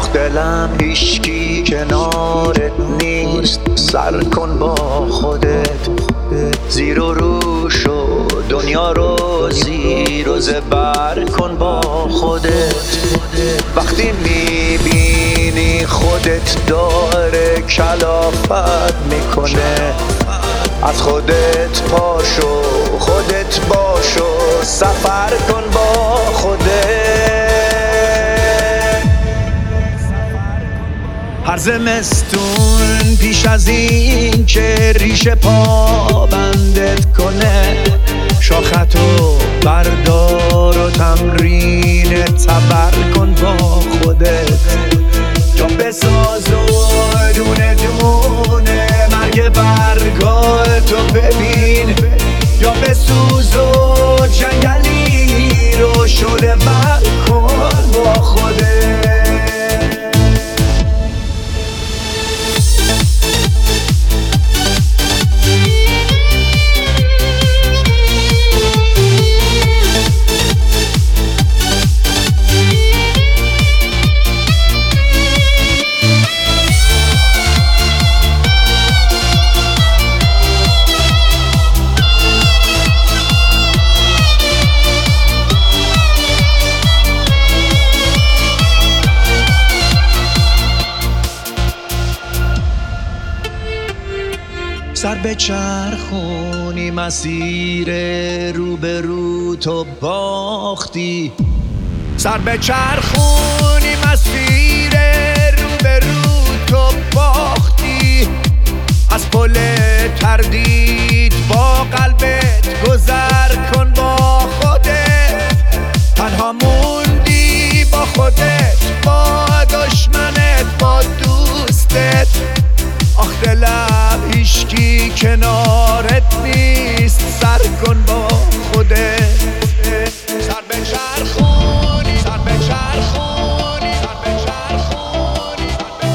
دلم هیچکی کنارت نیست، سر کن با خودت زیر و رو شو، دنیا رو زیر و زبر کن با خودت. وقتی میبینی خودت داره کلافت میکنه، از خودت پاشو، خودت باشو، سفر کن با خودت. هر زمستون پیش از این که ریشه پا بندت کنه، شاختو بردار و تمرین تبر کن با خودت. جا بساز و دونه دونه مرگ برگاه تو ببین، یا بسوز و جنگلی رو شده بر کن با خودت. سر به چرخونی مسیر رو به رو تو باختی، سر به چرخونی مسیر رو به رو تو باختی. از پل تردید با قلبت گذر کن با خودت، تنها موندی با خودت، با دشمنت، با دوستت. آخ دلم هیچکی کنارت نیست، سر کن با خودت. سر به چرخونی، سر به چرخونی، سر به چرخونی.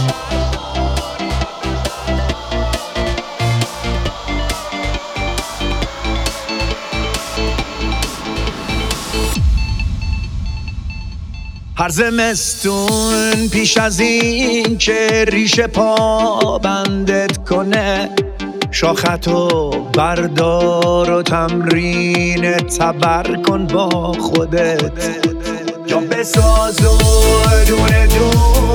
هر زمستون پیش از این که ریشه پا بندت کنه، شاختو بردار و تمرین تبر کن با خودت. جا بساز و دونه دونه